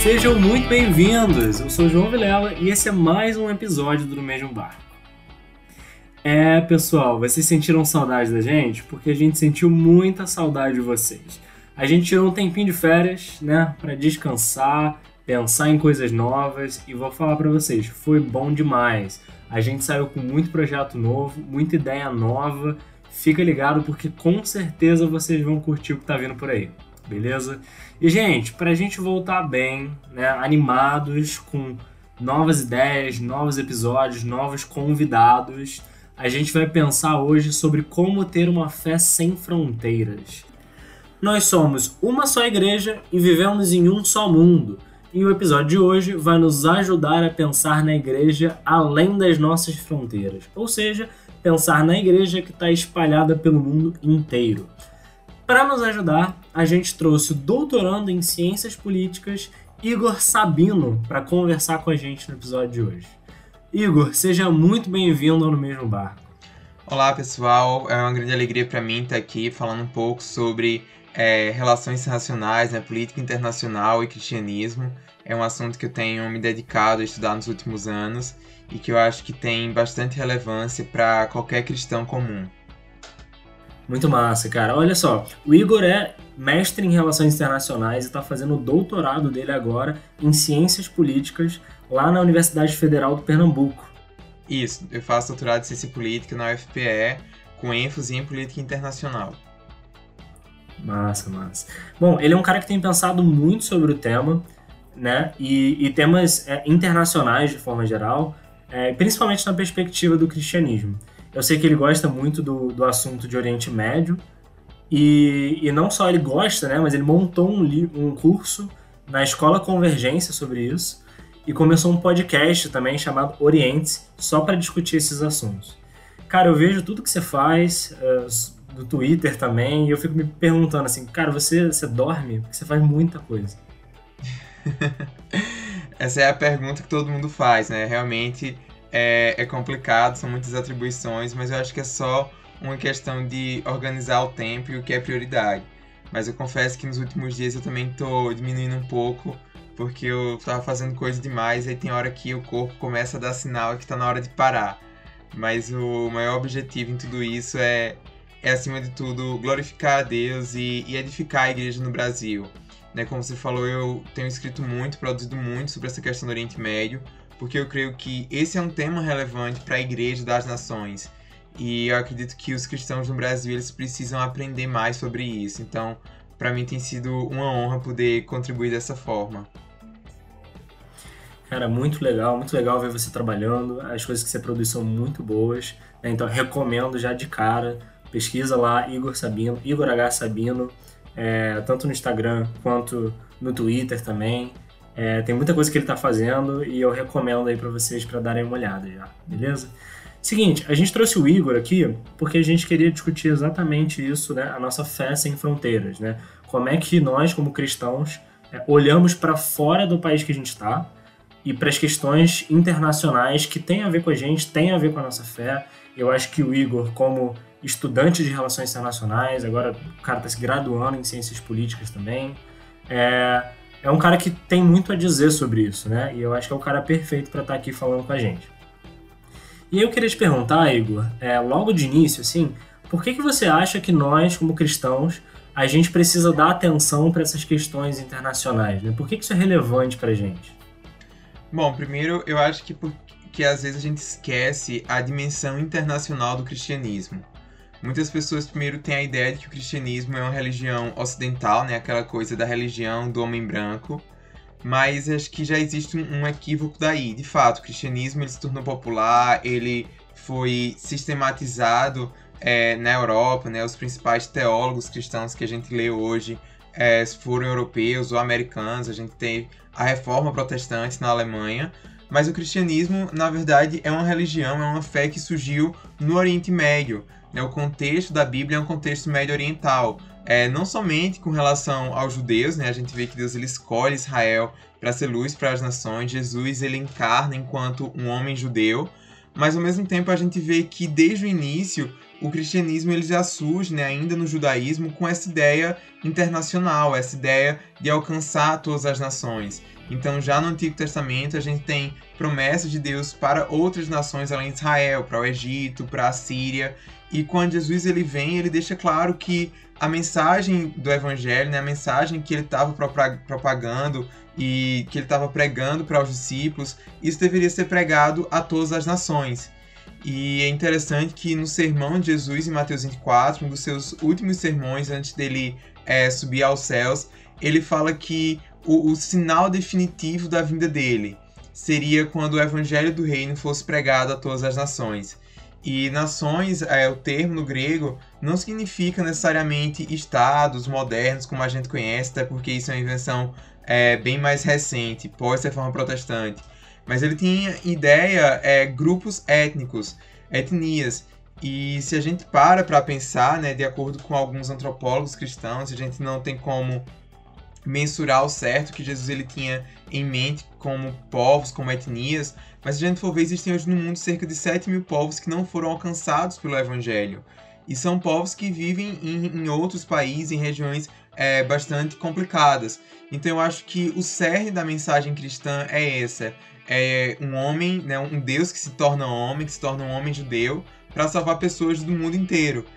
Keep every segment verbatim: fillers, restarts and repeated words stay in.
Sejam muito bem-vindos! Eu sou o João Vilela e esse é mais um episódio do No Mesmo Barco. É, pessoal, vocês sentiram saudade da gente? Porque a gente sentiu muita saudade de vocês. A gente tirou um tempinho de férias, né, pra descansar, pensar em coisas novas e vou falar pra vocês, foi bom demais. A gente saiu com muito projeto novo, muita ideia nova. Fica ligado porque com certeza vocês vão curtir o que tá vindo por aí. Beleza? E, gente, pra gente voltar bem, né, animados, com novas ideias, novos episódios, novos convidados, a gente vai pensar hoje sobre como ter uma fé sem fronteiras. Nós somos uma só igreja e vivemos em um só mundo. E o episódio de hoje vai nos ajudar a pensar na igreja além das nossas fronteiras. Ou seja, pensar na igreja que está espalhada pelo mundo inteiro. Para nos ajudar, a gente trouxe o doutorando em Ciências Políticas, Igor Sabino, para conversar com a gente no episódio de hoje. Igor, seja muito bem-vindo ao No Mesmo Barco. Olá, pessoal. É uma grande alegria para mim estar aqui falando um pouco sobre é, relações internacionais, né, política internacional e cristianismo. É um assunto que eu tenho me dedicado a estudar nos últimos anos e que eu acho que tem bastante relevância para qualquer cristão comum. Muito massa, cara. Olha só, o Igor é mestre em Relações Internacionais e está fazendo o doutorado dele agora em Ciências Políticas lá na Universidade Federal do Pernambuco. Isso, eu faço doutorado em Ciência Política na U F P E, com ênfase em Política Internacional. Massa, massa. Bom, ele é um cara que tem pensado muito sobre o tema, né? E, e temas é, internacionais de forma geral, é, principalmente na perspectiva do cristianismo. Eu sei que ele gosta muito do, do assunto de Oriente Médio e, e não só ele gosta, né, mas ele montou um, li, um curso na Escola Convergência sobre isso e começou um podcast também chamado Oriente, só para discutir esses assuntos. Cara, eu vejo tudo que você faz, uh, do Twitter também, e eu fico me perguntando assim, cara, você, você dorme? Porque você faz muita coisa. Essa é a pergunta que todo mundo faz, né? Realmente... É, é complicado, são muitas atribuições, mas eu acho que é só uma questão de organizar o tempo e o que é prioridade. Mas eu confesso que nos últimos dias eu também tô diminuindo um pouco, porque eu tava fazendo coisa demais, aí tem hora que o corpo começa a dar sinal que tá na hora de parar. Mas o maior objetivo em tudo isso é, é acima de tudo, glorificar a Deus e, e edificar a igreja no Brasil. Né, como você falou, eu tenho escrito muito, produzido muito sobre essa questão do Oriente Médio, porque eu creio que esse é um tema relevante para a Igreja das Nações. E eu acredito que os cristãos no Brasil eles precisam aprender mais sobre isso. Então, para mim tem sido uma honra poder contribuir dessa forma. Cara, muito legal, muito legal ver você trabalhando. As coisas que você produz são muito boas, né? Então, recomendo já de cara. Pesquisa lá, Igor Sabino, Igor H. Sabino, é, tanto no Instagram quanto no Twitter também. É, tem muita coisa que ele está fazendo e eu recomendo aí para vocês para darem uma olhada já, beleza? Seguinte, a gente trouxe o Igor aqui porque a gente queria discutir exatamente isso, né? A nossa fé sem fronteiras, né? Como é que nós, como cristãos, é, olhamos para fora do país que a gente está e para as questões internacionais que têm a ver com a gente, têm a ver com a nossa fé. Eu acho que o Igor, como estudante de Relações Internacionais, agora o cara está se graduando em Ciências Políticas também, é... É um cara que tem muito a dizer sobre isso, né? E eu acho que é o cara perfeito para estar aqui falando com a gente. E aí eu queria te perguntar, Igor, é, logo de início, assim, por que que você acha que nós, como cristãos, a gente precisa dar atenção para essas questões internacionais, né? Por que que isso é relevante para a gente? Bom, primeiro, eu acho que, porque às vezes a gente esquece a dimensão internacional do cristianismo. Muitas pessoas primeiro têm a ideia de que o cristianismo é uma religião ocidental, né? Aquela coisa da religião do homem branco, mas acho que já existe um, um equívoco daí. De fato, o cristianismo ele se tornou popular, ele foi sistematizado é, na Europa, né? Os principais teólogos cristãos que a gente lê hoje é, foram europeus ou americanos. A gente tem a Reforma Protestante na Alemanha, mas o cristianismo, na verdade, é uma religião, é uma fé que surgiu no Oriente Médio. O contexto da Bíblia é um contexto médio-oriental, é, não somente com relação aos judeus, né? A gente vê que Deus ele escolhe Israel para ser luz para as nações, Jesus ele encarna enquanto um homem judeu, mas ao mesmo tempo a gente vê que desde o início o cristianismo ele já surge, né, ainda no judaísmo, com essa ideia internacional, essa ideia de alcançar todas as nações. Então, já no Antigo Testamento, a gente tem promessas de Deus para outras nações além de Israel, para o Egito, para a Síria. E quando Jesus ele vem, ele deixa claro que a mensagem do Evangelho, né, a mensagem que ele estava propagando e que ele estava pregando para os discípulos, isso deveria ser pregado a todas as nações. E é interessante que no sermão de Jesus, em Mateus vinte e quatro, um dos seus últimos sermões antes dele é, subir aos céus, ele fala que o, o sinal definitivo da vinda dele seria quando o Evangelho do Reino fosse pregado a todas as nações. E nações, é, o termo no grego, não significa necessariamente estados modernos como a gente conhece, até porque isso é uma invenção é, bem mais recente, pós-reforma protestante. Mas ele tinha ideia, é, grupos étnicos, etnias. E se a gente para para pensar, né, de acordo com alguns antropólogos cristãos, a gente não tem como mensurar o certo que Jesus ele tinha em mente como povos, como etnias, mas se a gente for ver, existem hoje no mundo cerca de sete mil povos que não foram alcançados pelo Evangelho. E são povos que vivem em, em outros países, em regiões é, bastante complicadas. Então eu acho que o cerne da mensagem cristã é essa. É um homem, né, um Deus que se torna homem, que se torna um homem judeu, para salvar pessoas do mundo inteiro.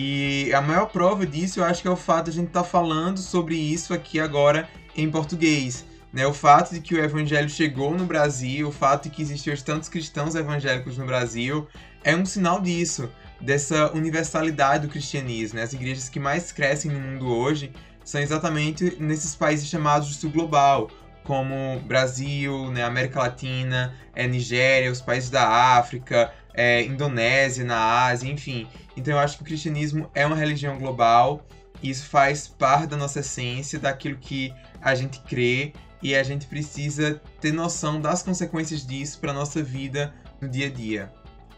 E a maior prova disso, eu acho que é o fato de a gente estar tá falando sobre isso aqui agora em português. Né? O fato de que o evangelho chegou no Brasil, o fato de que existem hoje tantos cristãos evangélicos no Brasil, é um sinal disso, dessa universalidade do cristianismo. Né? As igrejas que mais crescem no mundo hoje são exatamente nesses países chamados de sul global, como Brasil, né, América Latina, é, Nigéria, os países da África, é, Indonésia, na Ásia, enfim. Então eu acho que o cristianismo é uma religião global, e isso faz parte da nossa essência, daquilo que a gente crê, e a gente precisa ter noção das consequências disso para a nossa vida no dia a dia.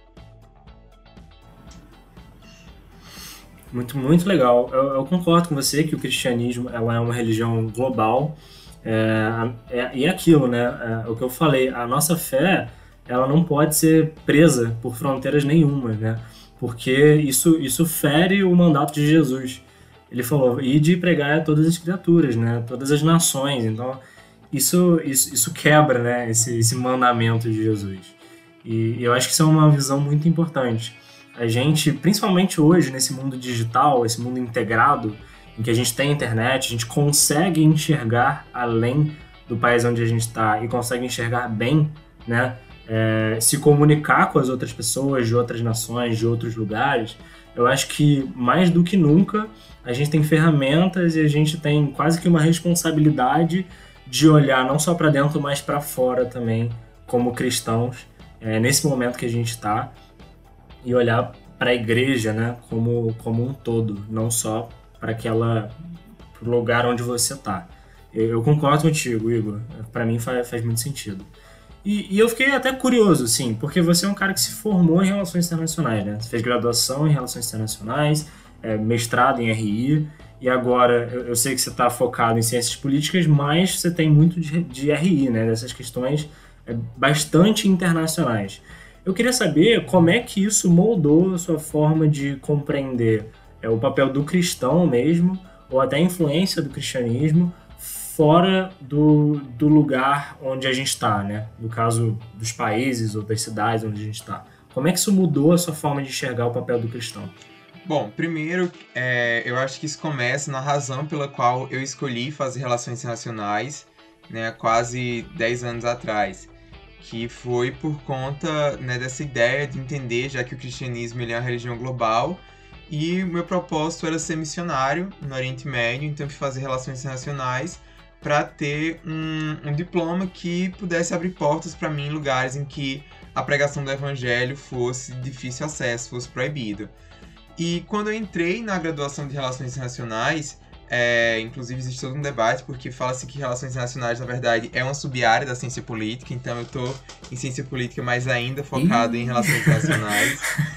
Muito, muito legal. Eu, eu concordo com você que o cristianismo ela é uma religião global. É, é, e é aquilo, né? É, o que eu falei, a nossa fé ela não pode ser presa por fronteiras nenhuma, né? Porque isso, isso fere o mandato de Jesus. Ele falou, ide pregar a todas as criaturas, né? Todas as nações. Então, isso, isso, isso quebra, né? esse, esse mandamento de Jesus. E, e eu acho que isso é uma visão muito importante. A gente, principalmente hoje, nesse mundo digital, esse mundo integrado, em que a gente tem internet, a gente consegue enxergar além do país onde a gente está e consegue enxergar bem, né? É, se comunicar com as outras pessoas de outras nações, de outros lugares. Eu acho que, mais do que nunca, a gente tem ferramentas e a gente tem quase que uma responsabilidade de olhar não só para dentro, mas para fora também, como cristãos, é, nesse momento que a gente está, e olhar para a igreja, né, como, como um todo, não só para aquela pro lugar onde você está. Eu, eu concordo contigo, Igor. Para mim faz, faz muito sentido. E, e eu fiquei até curioso, sim, porque você é um cara que se formou em Relações Internacionais, né? Você fez graduação em Relações Internacionais, é, mestrado em R I, e agora eu, eu sei que você está focado em Ciências Políticas, mas você tem muito de, de R I, né? Dessas questões é, bastante internacionais. Eu queria saber como é que isso moldou a sua forma de compreender é, o papel do cristão mesmo, ou até a influência do cristianismo, fora do, do lugar onde a gente está, né? No caso dos países ou das cidades onde a gente está. Como é que isso mudou a sua forma de enxergar o papel do cristão? Bom, primeiro, é, eu acho que isso começa na razão pela qual eu escolhi fazer Relações Internacionais, né, há quase dez anos atrás, que foi por conta, né, dessa ideia de entender, já que o cristianismo ele é uma religião global, e o meu propósito era ser missionário no Oriente Médio, então eu fui fazer Relações Internacionais, para ter um, um diploma que pudesse abrir portas para mim em lugares em que a pregação do evangelho fosse de difícil acesso, fosse proibido. E quando eu entrei na graduação de Relações Internacionais, é, inclusive existe todo um debate, porque fala-se que Relações Internacionais, na verdade, é uma sub-área da ciência política, então eu estou em ciência política, mas ainda focado em Relações Internacionais.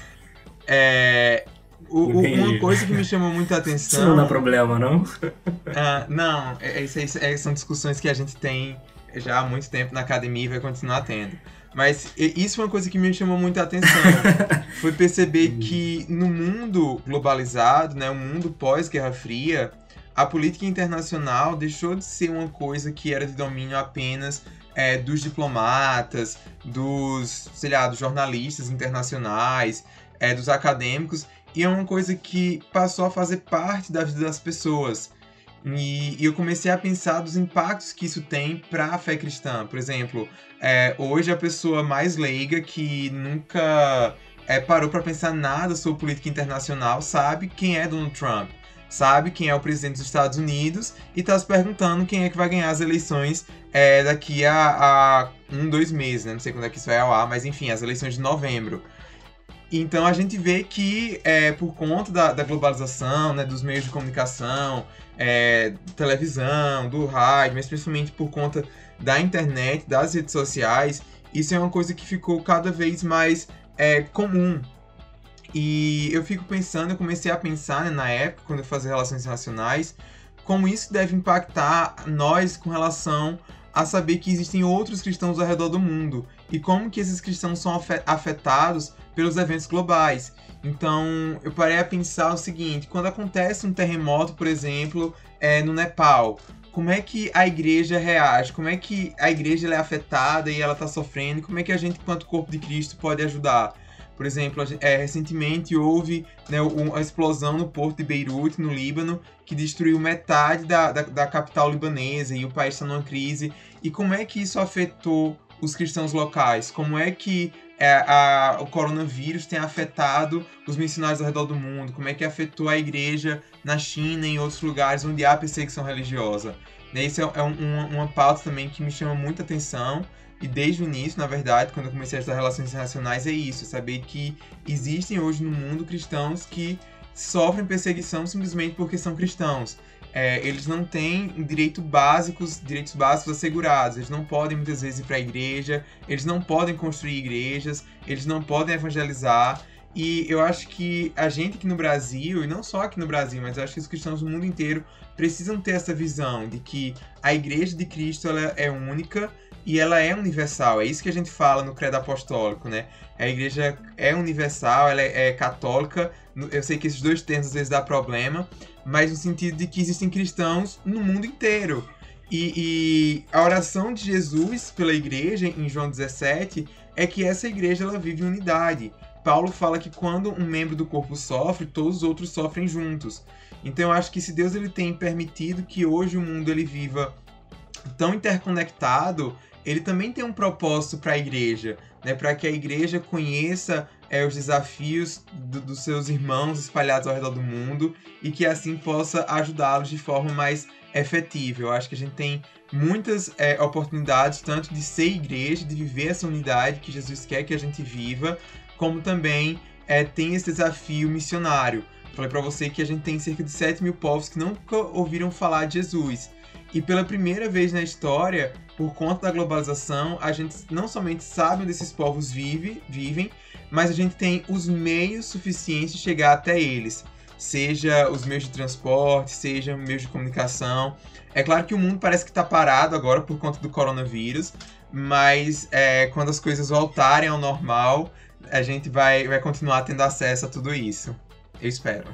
É... O, o, uma coisa que me chamou muita atenção... Isso não dá problema, não? Ah, não, é, é, é, são discussões que a gente tem já há muito tempo na academia e vai continuar tendo. Mas isso foi uma coisa que me chamou muita atenção. Foi perceber que no mundo globalizado, né, o mundo pós-Guerra Fria, a política internacional deixou de ser uma coisa que era de domínio apenas é, dos diplomatas, dos, sei lá, dos jornalistas internacionais, é, dos acadêmicos, e é uma coisa que passou a fazer parte da vida das pessoas. E, e eu comecei a pensar dos impactos que isso tem para a fé cristã. Por exemplo, é, hoje a pessoa mais leiga que nunca é, parou para pensar nada sobre política internacional sabe quem é Donald Trump, sabe quem é o presidente dos Estados Unidos e está se perguntando quem é que vai ganhar as eleições é, daqui a, a um, dois meses, né? Não sei quando é que isso vai ao ar, mas enfim, as eleições de novembro. Então a gente vê que é, por conta da, da globalização, né, dos meios de comunicação, é, televisão, do rádio, mas principalmente por conta da internet, das redes sociais, isso é uma coisa que ficou cada vez mais é, comum. E eu fico pensando, eu comecei a pensar, né, na época, quando eu fazia relações internacionais, como isso deve impactar nós com relação a saber que existem outros cristãos ao redor do mundo e como que esses cristãos são afetados pelos eventos globais. Então, eu parei a pensar o seguinte, quando acontece um terremoto, por exemplo, é, no Nepal, como é que a igreja reage? Como é que a igreja ela é afetada e ela está sofrendo? Como é que a gente, enquanto corpo de Cristo, pode ajudar? Por exemplo, é, recentemente houve, né, uma explosão no porto de Beirute, no Líbano, que destruiu metade da, da, da capital libanesa e o país está numa crise. E como é que isso afetou os cristãos locais? Como é que é, a, o coronavírus tem afetado os missionários ao redor do mundo? Como é que afetou a igreja na China e em outros lugares onde há perseguição religiosa? E isso é, é um, uma, uma pauta também que me chama muita atenção. E desde o início, na verdade, quando eu comecei a estudar relações internacionais, é isso, saber que existem hoje no mundo cristãos que sofrem perseguição simplesmente porque são cristãos. É, eles não têm direito básicos, direitos básicos assegurados, eles não podem muitas vezes ir para a igreja, eles não podem construir igrejas, eles não podem evangelizar. E eu acho que a gente aqui no Brasil, e não só aqui no Brasil, mas eu acho que os cristãos do mundo inteiro precisam ter essa visão de que a igreja de Cristo ela é única, e ela é universal, é isso que a gente fala no credo apostólico, né? A igreja é universal, ela é, é católica, eu sei que esses dois termos às vezes dá problema, mas no sentido de que existem cristãos no mundo inteiro. E, e a oração de Jesus pela igreja, em João dezessete, é que essa igreja ela vive em unidade. Paulo fala que quando um membro do corpo sofre, todos os outros sofrem juntos. Então eu acho que se Deus ele tem permitido que hoje o mundo ele viva tão interconectado, ele também tem um propósito para a igreja, né? Para que a igreja conheça é, os desafios do, dos seus irmãos espalhados ao redor do mundo e que assim possa ajudá-los de forma mais efetiva. Eu acho que a gente tem muitas é, oportunidades, tanto de ser igreja, de viver essa unidade que Jesus quer que a gente viva, como também é, tem esse desafio missionário. Falei para você que a gente tem cerca de sete mil povos que nunca ouviram falar de Jesus. E pela primeira vez na história, por conta da globalização, a gente não somente sabe onde esses povos vive, vivem, mas a gente tem os meios suficientes de chegar até eles. Seja os meios de transporte, seja meios de comunicação. É claro que o mundo parece que está parado agora por conta do coronavírus, mas é, quando as coisas voltarem ao normal, a gente vai, vai continuar tendo acesso a tudo isso. Eu espero.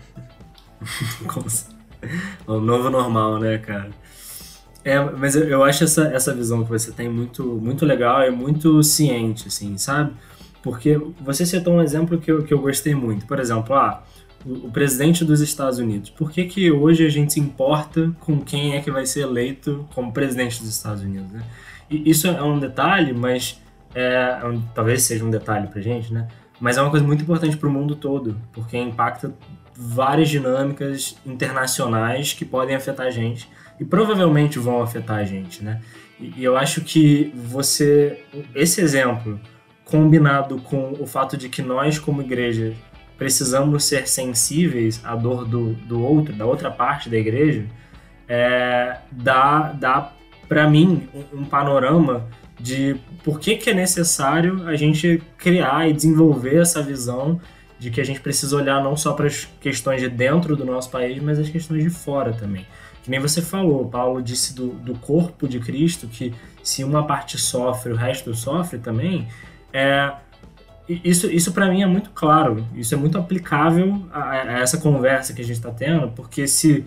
O novo normal, né, cara? É, mas eu, eu acho essa, essa visão que você tem muito, muito legal e muito ciente, assim, sabe? Porque você citou um exemplo que eu, que eu gostei muito. Por exemplo, ah, o, o presidente dos Estados Unidos. Por que que hoje a gente se importa com quem é que vai ser eleito como presidente dos Estados Unidos, né? E isso é um detalhe, mas... É, é um, talvez seja um detalhe pra gente, né? Mas é uma coisa muito importante pro mundo todo, porque impacta várias dinâmicas internacionais que podem afetar a gente e provavelmente vão afetar a gente, né? E, e eu acho que você, esse exemplo, combinado com o fato de que nós, como igreja, precisamos ser sensíveis à dor do, do outro, da outra parte da igreja, é, dá, dá para mim um, um panorama de por que, que é necessário a gente criar e desenvolver essa visão de que a gente precisa olhar não só para as questões de dentro do nosso país, mas as questões de fora também. Que nem você falou, Paulo disse do, do corpo de Cristo, que se uma parte sofre, o resto sofre também. É, isso isso para mim é muito claro, isso é muito aplicável a, a essa conversa que a gente está tendo, porque se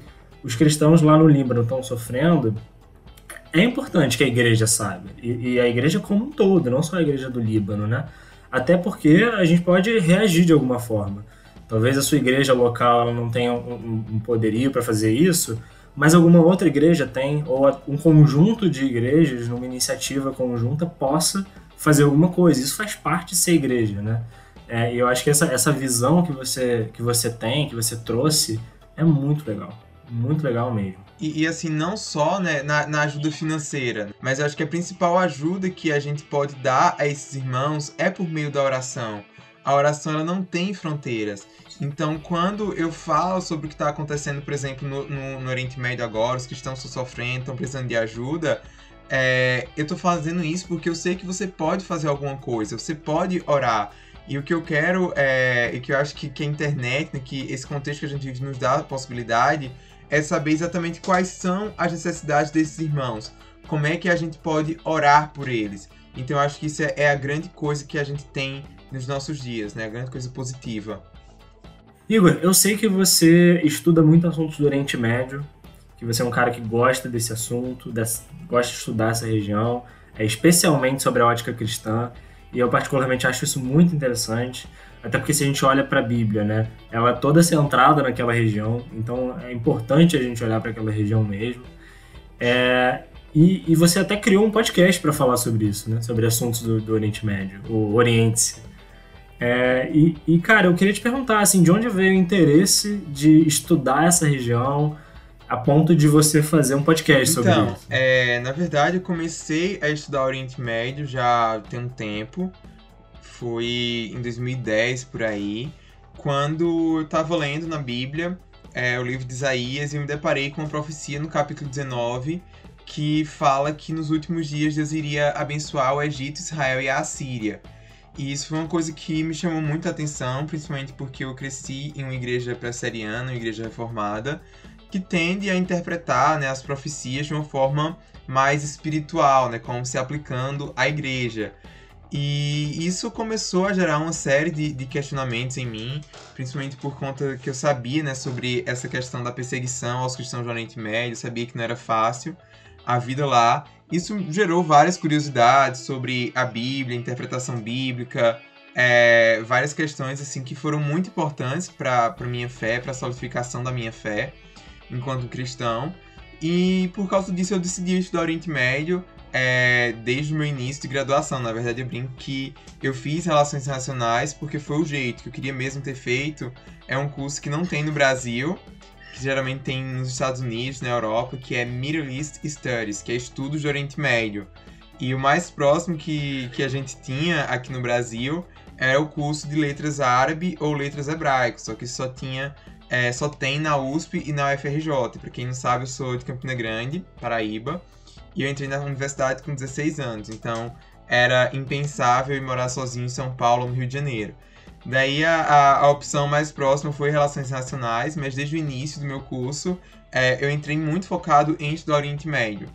os cristãos lá no Líbano estão sofrendo, é importante que a igreja saiba. E, e a igreja como um todo, não só a igreja do Líbano, né? Até porque a gente pode reagir de alguma forma. Talvez a sua igreja local ela não tenha um, um poderio para fazer isso, mas alguma outra igreja tem, ou um conjunto de igrejas, numa iniciativa conjunta, possa fazer alguma coisa. Isso faz parte de ser igreja, né? É, e eu acho que essa, essa visão que você, que você tem, que você trouxe, é muito legal. Muito legal mesmo. E, e assim, não só, né, na, na ajuda financeira, mas eu acho que a principal ajuda que a gente pode dar a esses irmãos é por meio da oração. A oração, ela não tem fronteiras. Então, quando eu falo sobre o que está acontecendo, por exemplo, no, no, no Oriente Médio agora, os cristãos estão sofrendo, estão precisando de ajuda, é, eu estou fazendo isso porque eu sei que você pode fazer alguma coisa, você pode orar. E o que eu quero, é, e que eu acho que, que a internet, né, que esse contexto que a gente vive nos dá a possibilidade, é saber exatamente quais são as necessidades desses irmãos. Como é que a gente pode orar por eles. Então, eu acho que isso é, é a grande coisa que a gente tem nos nossos dias, né? A grande coisa positiva. Igor, eu sei que você estuda muito assuntos do Oriente Médio, que você é um cara que gosta desse assunto, desse, gosta de estudar essa região, é, especialmente sobre a ótica cristã, e eu particularmente acho isso muito interessante, até porque se a gente olha para a Bíblia, né, ela é toda centrada naquela região, então é importante a gente olhar para aquela região mesmo. É, e, e você até criou um podcast para falar sobre isso, né, sobre assuntos do, do Oriente Médio, o Oriente-se. É, e, e, cara, eu queria te perguntar, assim, de onde veio o interesse de estudar essa região a ponto de você fazer um podcast sobre então, isso? Então, é, na verdade, eu comecei a estudar Oriente Médio já tem um tempo. Foi em dois mil e dez, por aí, quando eu estava lendo na Bíblia é, o livro de Isaías e eu me deparei com uma profecia no capítulo dezenove que fala que nos últimos dias Deus iria abençoar o Egito, Israel e a Assíria. E isso foi uma coisa que me chamou muita atenção, principalmente porque eu cresci em uma igreja presbiteriana, uma igreja reformada, que tende a interpretar, né, as profecias de uma forma mais espiritual, né, como se aplicando à igreja. E isso começou a gerar uma série de, de questionamentos em mim, principalmente por conta que eu sabia, né, sobre essa questão da perseguição aos cristãos do Oriente Médio, sabia que não era fácil a vida lá. Isso gerou várias curiosidades sobre a Bíblia, a interpretação bíblica, é, várias questões assim, que foram muito importantes para a minha fé, para a solidificação da minha fé enquanto cristão. E por causa disso eu decidi estudar Oriente Médio é, desde o meu início de graduação. Na verdade, eu brinco que eu fiz Relações Internacionais porque foi o jeito que eu queria mesmo ter feito. É um curso que não tem no Brasil, que geralmente tem nos Estados Unidos, na Europa, que é Middle East Studies, que é estudos de Oriente Médio. E o mais próximo que, que a gente tinha aqui no Brasil era o curso de Letras Árabe ou Letras Hebraicas, só que só tinha, é, só tem na U S P e na U F R J. Para quem não sabe, eu sou de Campina Grande, Paraíba, e eu entrei na universidade com dezesseis anos, então era impensável ir morar sozinho em São Paulo, no Rio de Janeiro. Daí a, a, a opção mais próxima foi Relações Internacionais, mas desde o início do meu curso é, eu entrei muito focado em estudar Oriente Médio.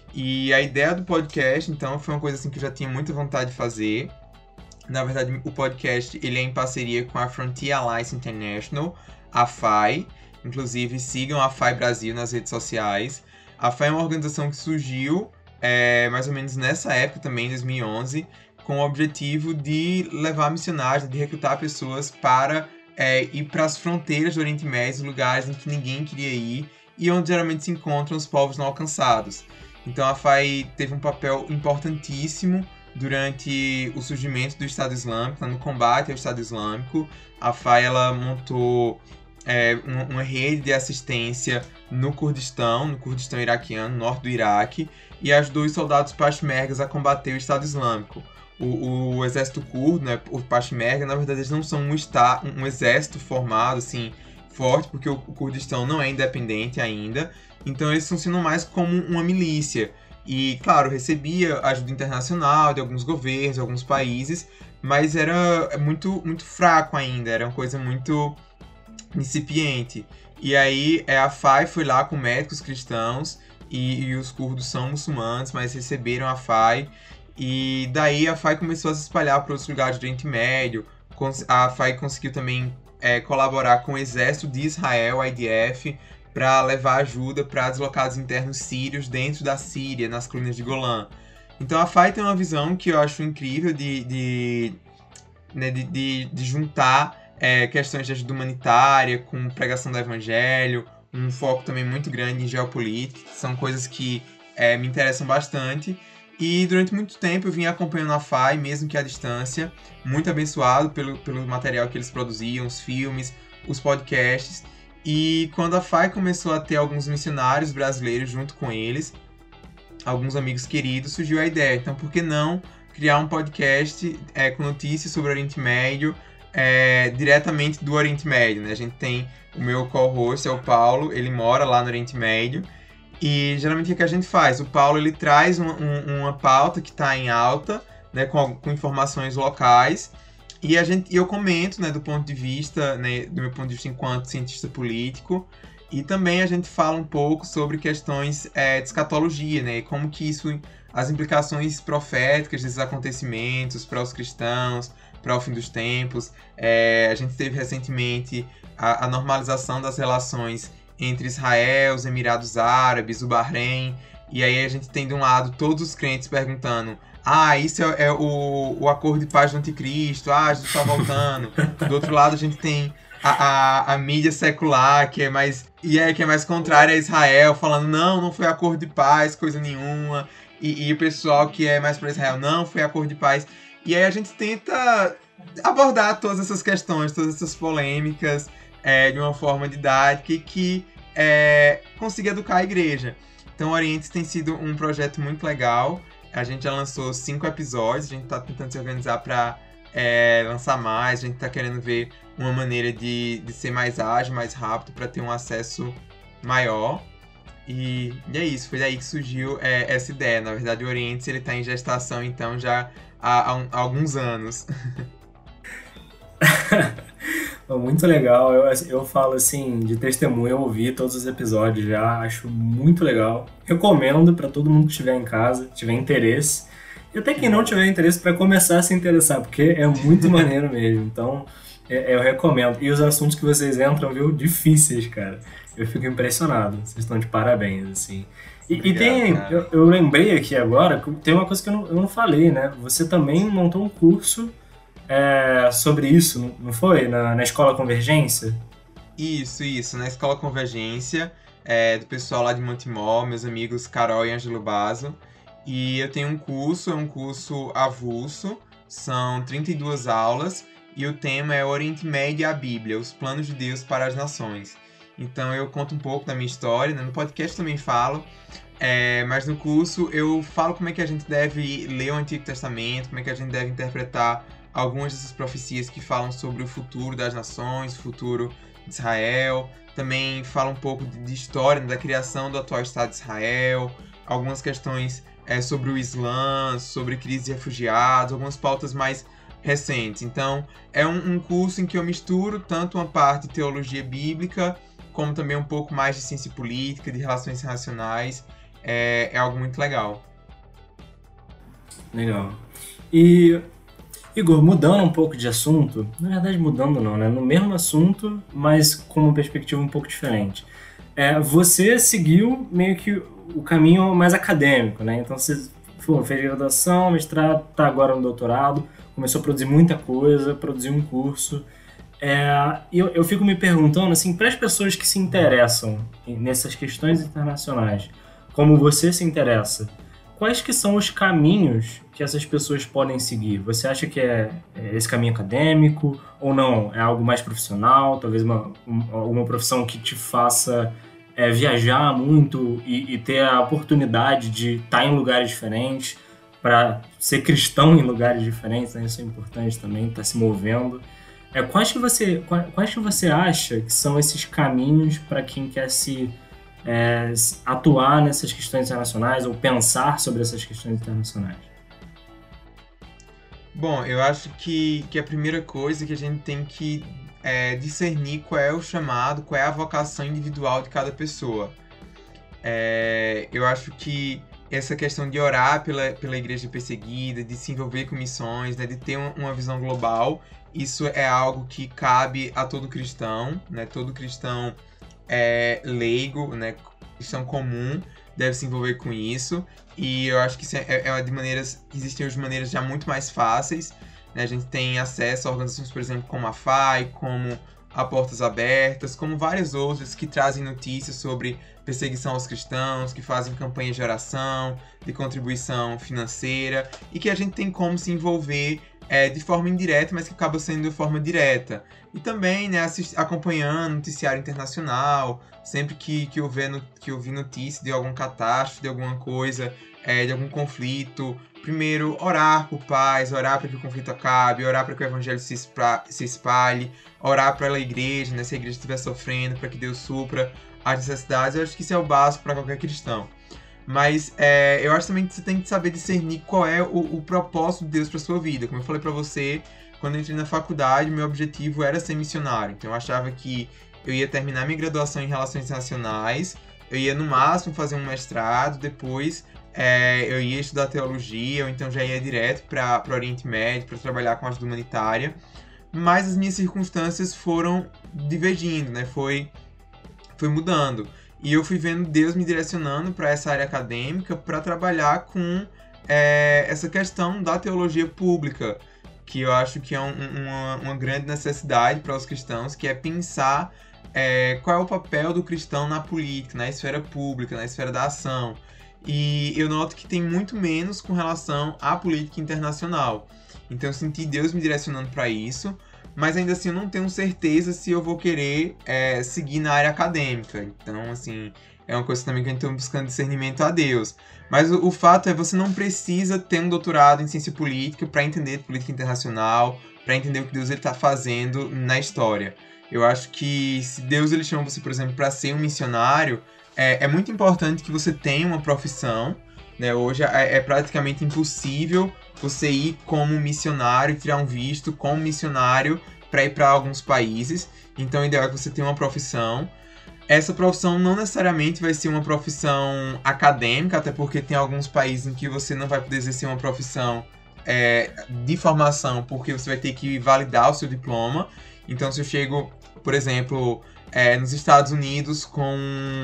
E a ideia do podcast, então, foi uma coisa assim que eu já tinha muita vontade de fazer. Na verdade, o podcast ele é em parceria com a Frontier Alliance International, a F A I. Inclusive, sigam a F A I Brasil nas redes sociais. A F A I é uma organização que surgiu é, mais ou menos nessa época também, em dois mil e onze, com o objetivo de levar missionários, de recrutar pessoas para é, ir para as fronteiras do Oriente Médio, lugares em que ninguém queria ir e onde geralmente se encontram os povos não alcançados. Então a F A I teve um papel importantíssimo durante o surgimento do Estado Islâmico, no combate ao Estado Islâmico. A F A I ela montou é, uma, uma rede de assistência no Kurdistão, no Kurdistão iraquiano, no norte do Iraque, e ajudou os soldados peshmergas a combater o Estado Islâmico. O, o exército curdo, né, o Peshmerga, na verdade eles não são um, está, um exército formado, assim, forte, porque o, o Kurdistão não é independente ainda, então eles funcionam mais como uma milícia. E, claro, recebia ajuda internacional de alguns governos, de alguns países, mas era muito, muito fraco ainda, era uma coisa muito incipiente. E aí a F A I foi lá com médicos cristãos, e, e os curdos são muçulmanos, mas receberam a F A I. E daí a F A I começou a se espalhar para outros lugares do Oriente Médio. A F A I conseguiu também é, colaborar com o Exército de Israel, I D F, para levar ajuda para deslocados internos sírios dentro da Síria, nas colinas de Golã. Então a F A I tem uma visão que eu acho incrível de, de, né, de, de, de juntar é, questões de ajuda humanitária com pregação do evangelho, um foco também muito grande em geopolítica, que são coisas que é, me interessam bastante. E durante muito tempo eu vim acompanhando a F A I, mesmo que à distância, muito abençoado pelo, pelo material que eles produziam, os filmes, os podcasts. E quando a F A I começou a ter alguns missionários brasileiros junto com eles, alguns amigos queridos, surgiu a ideia. Então, por que não criar um podcast é, com notícias sobre o Oriente Médio, é, diretamente do Oriente Médio, né? A gente tem o meu co-host, é o Paulo, ele mora lá no Oriente Médio. E geralmente o que a gente faz? O Paulo ele traz uma, um, uma pauta que está em alta, né, com, com informações locais. E a gente, eu comento, né, do ponto de vista, né, do meu ponto de vista enquanto cientista político. E também a gente fala um pouco sobre questões é, de escatologia, né? Como que isso, as implicações proféticas desses acontecimentos para os cristãos, para o fim dos tempos. É, a gente teve recentemente a, a normalização das relações entre Israel, os Emirados Árabes, o Bahrein. E aí a gente tem de um lado todos os crentes perguntando: ah, isso é, é o, o acordo de paz do anticristo, ah, Jesus está voltando. Do outro lado a gente tem A, a, a mídia secular, que é mais e é, que é mais contrária a Israel, falando não, não foi acordo de paz, coisa nenhuma. E, e o pessoal que é mais para Israel, não, foi acordo de paz. E aí a gente tenta abordar todas essas questões, todas essas polêmicas é, de uma forma didática e que é, consiga educar a igreja. Então, o Orientes tem sido um projeto muito legal. A gente já lançou cinco episódios, a gente está tentando se organizar para é, lançar mais, a gente está querendo ver uma maneira de, de ser mais ágil, mais rápido, para ter um acesso maior. E, e é isso, foi daí que surgiu é, essa ideia. Na verdade, o Orientes ele está em gestação, então, já há, há, um, há alguns anos. Muito legal. Eu, eu falo assim, de testemunho, eu ouvi todos os episódios já, acho muito legal. Recomendo para todo mundo que estiver em casa, tiver interesse. E até quem não tiver interesse, para começar a se interessar, porque é muito maneiro mesmo. Então, eu recomendo. E os assuntos que vocês entram, viu, difíceis, cara. Eu fico impressionado. Vocês estão de parabéns, assim. E, Obrigado, e tem, eu, eu lembrei aqui agora, tem uma coisa que eu não, eu não falei, né? Você também montou um curso é, sobre isso, não foi? Na, na Escola Convergência? Isso, isso. Na Escola Convergência, é, do pessoal lá de Montemor, meus amigos Carol e Ângelo Basso. E eu tenho um curso, é um curso avulso, são trinta e duas aulas, e o tema é Oriente Médio e a Bíblia, os planos de Deus para as nações. Então eu conto um pouco da minha história, né? No podcast também falo, é, mas no curso eu falo como é que a gente deve ler o Antigo Testamento, como é que a gente deve interpretar algumas dessas profecias que falam sobre o futuro das nações, o futuro de Israel. Também falo um pouco de, de história, né, da criação do atual Estado de Israel, algumas questões é, sobre o Islã, sobre crise de refugiados, algumas pautas mais recentes. Então, é um, um curso em que eu misturo tanto uma parte de teologia bíblica, como também um pouco mais de ciência política, de relações internacionais. É, é algo muito legal. Legal. E, Igor, mudando um pouco de assunto, na verdade mudando não, né? No mesmo assunto, mas com uma perspectiva um pouco diferente. É, você seguiu meio que o caminho mais acadêmico, né? Então você pô, fez graduação, mestrado, tá agora no doutorado, começou a produzir muita coisa, produziu um curso. É, eu, eu fico me perguntando, assim, para as pessoas que se interessam nessas questões internacionais, como você se interessa, quais que são os caminhos que essas pessoas podem seguir? Você acha que é esse caminho acadêmico ou não? É algo mais profissional? Talvez uma, uma profissão que te faça é, viajar muito e, e ter a oportunidade de estar em lugares diferentes, para ser cristão em lugares diferentes, né? Isso é importante também, estar se movendo. É, quais, que você, quais que você acha que são esses caminhos para quem quer se é, atuar nessas questões internacionais ou pensar sobre essas questões internacionais? Bom, eu acho que, que a primeira coisa que a gente tem que é, discernir qual é o chamado, qual é a vocação individual de cada pessoa. É, eu acho que essa questão de orar pela, pela igreja perseguida, de se envolver com missões, né, de ter uma, uma visão global, isso é algo que cabe a todo cristão, né? Todo cristão é, leigo, né, cristão comum, deve se envolver com isso. E eu acho que isso é, é uma de maneiras, existem hoje maneiras já muito mais fáceis, né? A gente tem acesso a organizações, por exemplo, como a F A I, como a Portas Abertas, como várias outras que trazem notícias sobre perseguição aos cristãos, que fazem campanhas de oração, de contribuição financeira, e que a gente tem como se envolver é, de forma indireta, mas que acaba sendo de forma direta. E também, né, assist- acompanhando noticiário internacional, sempre que, que, eu ver no, que eu vi notícia de algum catástrofe, de alguma coisa, é, de algum conflito, primeiro, orar por paz, orar para que o conflito acabe, orar para que o evangelho se, espra- se espalhe, orar pela igreja, né, se a igreja estiver sofrendo, para que Deus supra as necessidades. Eu acho que isso é o básico para qualquer cristão. Mas é, eu acho também que você tem que saber discernir qual é o, o propósito de Deus para sua vida. Como eu falei para você, quando eu entrei na faculdade, meu objetivo era ser missionário. Então eu achava que eu ia terminar minha graduação em Relações Internacionais, eu ia no máximo fazer um mestrado, depois é, eu ia estudar teologia, ou então já ia direto para o Oriente Médio, para trabalhar com ajuda humanitária. Mas as minhas circunstâncias foram divergindo, né? Foi, foi mudando. E eu fui vendo Deus me direcionando para essa área acadêmica para trabalhar com é, essa questão da teologia pública, que eu acho que é um, uma, uma grande necessidade para os cristãos, que é pensar é, qual é o papel do cristão na política, na esfera pública, na esfera da ação. E eu noto que tem muito menos com relação à política internacional. Então eu senti Deus me direcionando para isso, mas ainda assim eu não tenho certeza se eu vou querer é, seguir na área acadêmica. Então, assim, é uma coisa também que a gente está buscando discernimento a Deus. Mas o, o fato é que você não precisa ter um doutorado em ciência política para entender política internacional, para entender o que Deus está fazendo na história. Eu acho que se Deus ele chama você, por exemplo, para ser um missionário, é, é muito importante que você tenha uma profissão, né? Hoje é, é praticamente impossível você ir como missionário, tirar um visto como missionário para ir para alguns países. Então, o ideal é que você tenha uma profissão. Essa profissão não necessariamente vai ser uma profissão acadêmica, até porque tem alguns países em que você não vai poder exercer uma profissão é, de formação, porque você vai ter que validar o seu diploma. Então, se eu chego, por exemplo, é, nos Estados Unidos com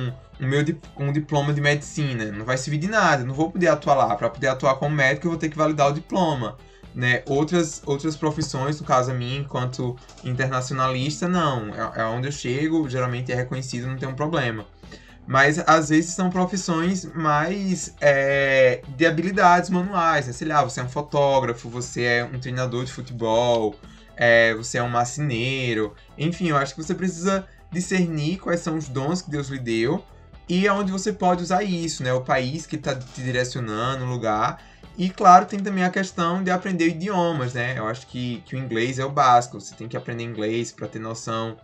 o meu com um diploma de medicina, não vai servir de nada, não vou poder atuar lá. Para poder atuar como médico, eu vou ter que validar o diploma, né? Outras, outras profissões, no caso a minha, enquanto internacionalista, não. É, é onde eu chego, geralmente é reconhecido, não tem um problema. Mas, às vezes, são profissões mais é, de habilidades manuais, né? Sei lá, você é um fotógrafo, você é um treinador de futebol, é, você é um marceneiro. Enfim, eu acho que você precisa discernir quais são os dons que Deus lhe deu e aonde você pode usar isso, né? O país que está te direcionando, o lugar. E, claro, tem também a questão de aprender idiomas, né? Eu acho que, que o inglês é o básico. Você tem que aprender inglês para ter noção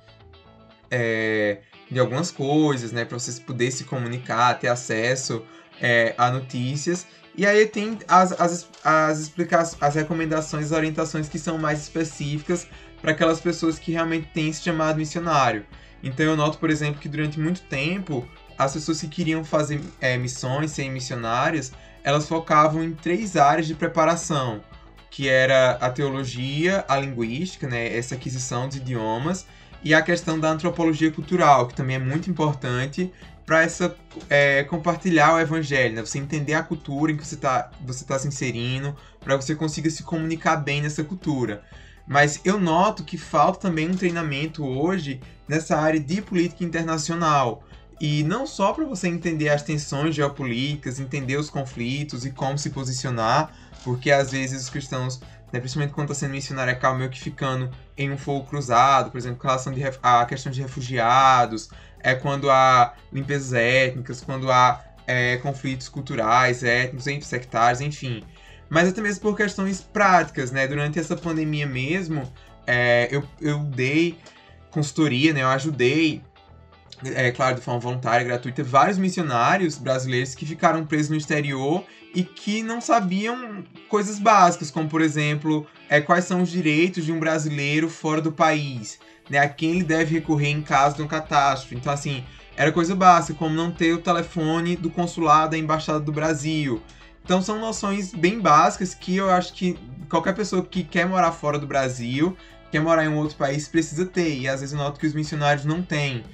é, de algumas coisas, né? Para você poder se comunicar, ter acesso é, a notícias. E aí tem as, as, as, explicações, as recomendações, as orientações que são mais específicas para aquelas pessoas que realmente têm esse chamado missionário. Então eu noto, por exemplo, que durante muito tempo, as pessoas que queriam fazer é, missões, serem missionárias, elas focavam em três áreas de preparação, que era a teologia, a linguística, né, essa aquisição de idiomas, e a questão da antropologia cultural, que também é muito importante para essa é, compartilhar o evangelho, né? Você entender a cultura em que você está você tá se inserindo, para que você consiga se comunicar bem nessa cultura. Mas eu noto que falta também um treinamento hoje nessa área de política internacional. E não só para você entender as tensões geopolíticas, entender os conflitos e como se posicionar, porque às vezes os cristãos, né, principalmente quando está sendo missionário, acabam meio que ficando em um fogo cruzado, por exemplo, com relação de, a questão de refugiados, é quando há limpezas étnicas, quando há é, conflitos culturais, étnicos, sectários, enfim. Mas até mesmo por questões práticas, né? Durante essa pandemia mesmo, é, eu, eu dei consultoria, né? Eu ajudei, é claro, de forma voluntária, gratuita, vários missionários brasileiros que ficaram presos no exterior e que não sabiam coisas básicas, como, por exemplo, é, quais são os direitos de um brasileiro fora do país, né, a quem ele deve recorrer em caso de um catástrofe. Então, assim, era coisa básica, como não ter o telefone do consulado da Embaixada do Brasil. Então, são noções bem básicas que eu acho que qualquer pessoa que quer morar fora do Brasil, quer morar em um outro país, precisa ter. E, às vezes, eu noto que os missionários não têm.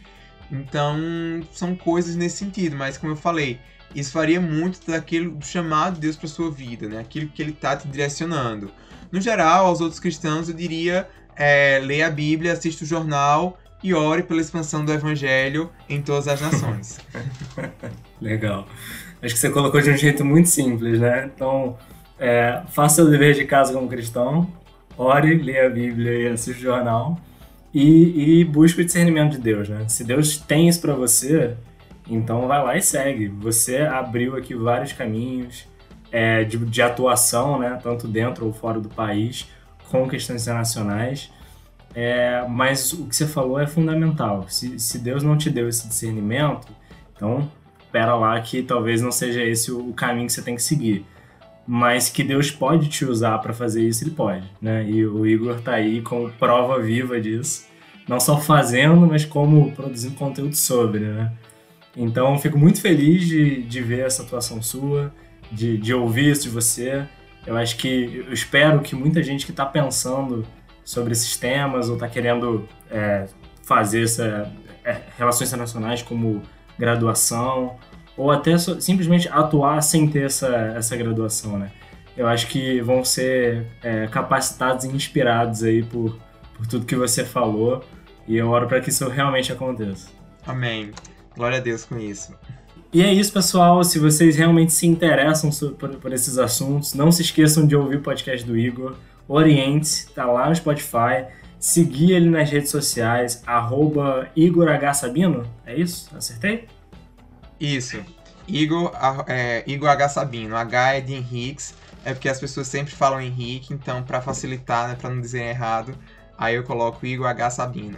Então, são coisas nesse sentido, mas como eu falei, isso varia muito daquilo do chamado de Deus para sua vida, né? Aquilo que ele está te direcionando. No geral, aos outros cristãos, eu diria, é, leia a Bíblia, assista o jornal e ore pela expansão do Evangelho em todas as nações. Legal. Acho que você colocou de um jeito muito simples, né? Então, é, faça o dever de casa como cristão, ore, leia a Bíblia e assista o jornal e, e busque o discernimento de Deus, né? Se Deus tem isso para você, então vai lá e segue. Você abriu aqui vários caminhos é, de, de atuação, né? Tanto dentro ou fora do país, com questões internacionais. É, mas o que você falou é fundamental. Se, se Deus não te deu esse discernimento, então espera lá que talvez não seja esse o, o caminho que você tem que seguir. Mas que Deus pode te usar para fazer isso, Ele pode, né? E o Igor tá aí como prova viva disso. Não só fazendo, mas como produzindo conteúdo sobre, né? Então, fico muito feliz de, de ver essa atuação sua, de, de ouvir isso de você. Eu acho que, eu espero que muita gente que está pensando sobre esses temas ou está querendo é, fazer essa, é, relações internacionais como graduação ou até so, simplesmente atuar sem ter essa, essa graduação, né? Eu acho que vão ser é, capacitados e inspirados aí por, por tudo que você falou e eu oro para que isso realmente aconteça. Amém. Glória a Deus com isso. E é isso, pessoal. Se vocês realmente se interessam por, por esses assuntos, não se esqueçam de ouvir o podcast do Igor. Oriente, tá lá no Spotify. Seguir ele nas redes sociais, arroba Igor H. Sabino. É isso? Acertei? Isso. Igor, é, Igor H. Sabino. H é de Henriques. É porque as pessoas sempre falam Henrique, então para facilitar, né, para não dizer errado, aí eu coloco Igor H. Sabino.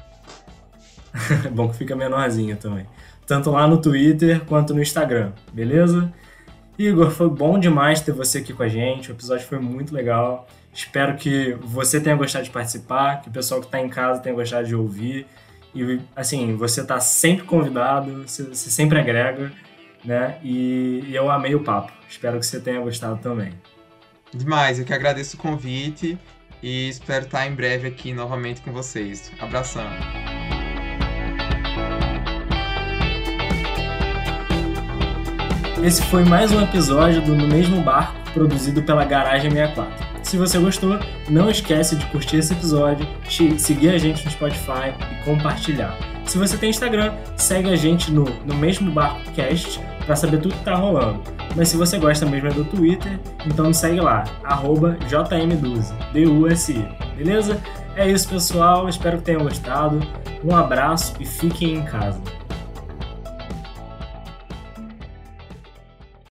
Bom que fica menorzinho também. Tanto lá no Twitter quanto no Instagram, beleza? Igor, foi bom demais ter você aqui com a gente. O episódio foi muito legal. Espero que você tenha gostado de participar, que o pessoal que está em casa tenha gostado de ouvir. E, assim, você está sempre convidado, você sempre agrega, né? E eu amei o papo. Espero que você tenha gostado também. Demais, eu que agradeço o convite e espero estar em breve aqui novamente com vocês. Abração. Esse foi mais um episódio do No Mesmo Barco, produzido pela Garagem sessenta e quatro. Se você gostou, não esquece de curtir esse episódio, seguir a gente no Spotify e compartilhar. Se você tem Instagram, segue a gente no, no Mesmo Barco Cast para saber tudo que tá rolando. Mas se você gosta mesmo é do Twitter, então nos segue lá, arroba J M Duzi, D U S I, beleza? É isso, pessoal, espero que tenham gostado. Um abraço e fiquem em casa.